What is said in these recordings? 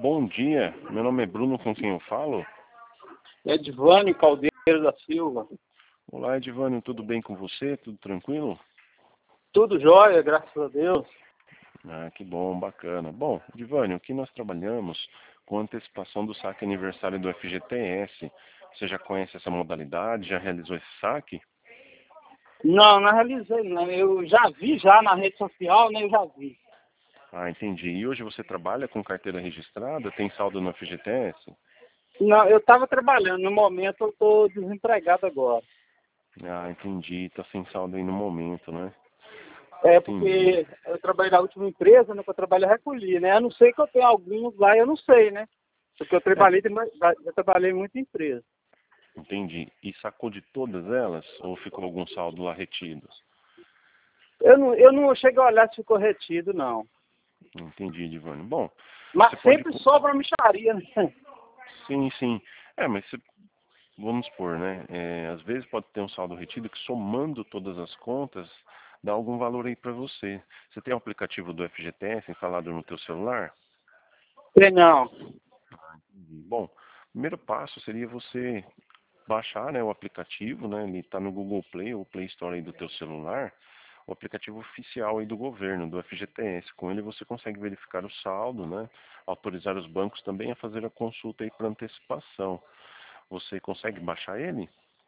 Bom dia, meu nome é Bruno, com quem eu falo? Edvânio Caldeira da Silva. Olá, Edvânio, tudo bem com você? Tudo tranquilo? Tudo jóia, graças a Deus. Ah, que bom, bacana. Bom, Edvânio, aqui nós trabalhamos com antecipação do saque aniversário do FGTS. Você já conhece essa modalidade? Já realizou esse saque? Não realizei, não. Eu já vi já na rede social, né? Eu já vi. Ah, entendi. E hoje você trabalha com carteira registrada? Tem saldo no FGTS? Não, eu estava trabalhando. No momento eu estou desempregado agora. Ah, entendi. Tá sem saldo aí no momento, né? É Entendi. porque eu trabalhei na última empresa, né? Que eu trabalho recolhi, né? A não sei que eu tenho alguns lá, eu não sei, né? Porque eu trabalhei muito em empresa. Entendi. E sacou de todas elas? Ou ficou algum saldo lá retido? Eu não chego a olhar se ficou retido, não. Entendi, Edvânio. Bom, Mas você pode... sempre sobra uma mixaria, né? Sim, sim. Mas vamos supor, né? Às vezes pode ter um saldo retido que somando todas as contas dá algum valor aí para você. Você tem o aplicativo do FGTS instalado no teu celular? Sei não. Bom, o primeiro passo seria você baixar, né, o aplicativo, né? Ele está no Google Play ou Play Store aí do teu celular. O aplicativo oficial aí do governo, do FGTS. Com ele você consegue verificar o saldo, né? Autorizar os bancos também a fazer a consulta aí para antecipação. Você consegue baixar ele?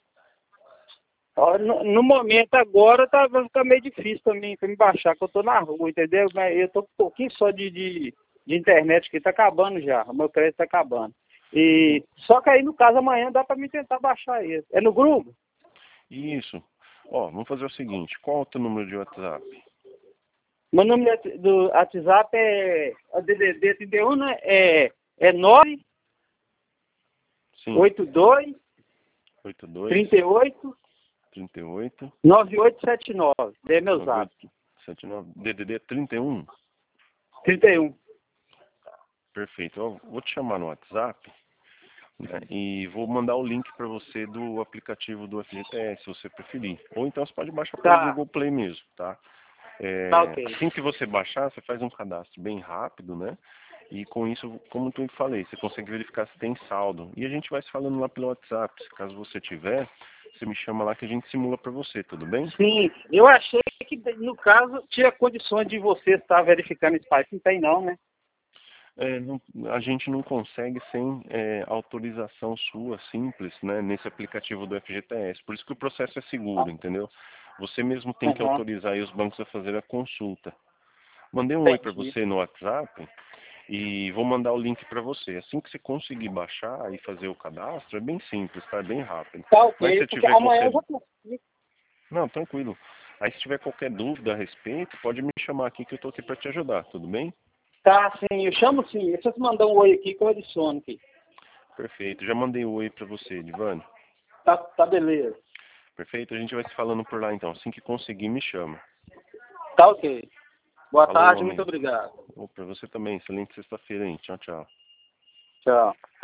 Ó, no momento agora vai ficar meio difícil pra me baixar, que eu tô na rua, entendeu? Mas eu tô com um pouquinho só de internet que tá acabando já, o meu crédito tá acabando. E só que aí no caso amanhã dá pra me tentar baixar ele. É no grupo? Isso. Ó, vamos fazer o seguinte. Qual é o teu número de WhatsApp? Meu número do WhatsApp é a DDD 31, né? É Sim. 982 82 38 38 9879. É meu zap. 9879 DDD 31. 31. Perfeito. Eu vou te chamar no WhatsApp, né, e vou mandar o link para você do aplicativo do FGTS, se você preferir. Ou então você pode baixar pelo Tá, Google Play mesmo, tá? tá ok. Assim que você baixar, você faz um cadastro bem rápido, né? E com isso, como eu falei, você consegue verificar se tem saldo. E a gente vai se falando lá pelo WhatsApp. Caso você tiver, você me chama lá que a gente simula para você, tudo bem? Sim, eu achei que no caso tinha condições de você estar verificando esse país. Não tem não, né? A gente não consegue sem autorização sua, simples, né, nesse aplicativo do FGTS. Por isso que o processo é seguro, entendeu? Você mesmo tem que Aham, autorizar aí os bancos a fazer a consulta. Mandei um oi para entendi. você no WhatsApp e vou mandar o link para você. Assim que você conseguir baixar e fazer o cadastro, é bem simples, tá? É bem rápido. Tá Mas ok, se porque tiver amanhã qualquer... eu já consigo. Não, tranquilo. Aí se tiver qualquer dúvida a respeito, pode me chamar aqui que eu estou aqui para te ajudar, tudo bem? Tá, sim, eu chamo sim. Deixa eu te mandar um oi aqui que eu adiciono aqui. Perfeito. Já mandei o oi para você, Divane. Tá beleza. Perfeito? A gente vai se falando por lá então. Assim que conseguir, me chama. Tá ok. Boa Falou, tarde, muito amigo. obrigado. Para você também. Excelente sexta-feira, hein? Tchau, tchau. Tchau.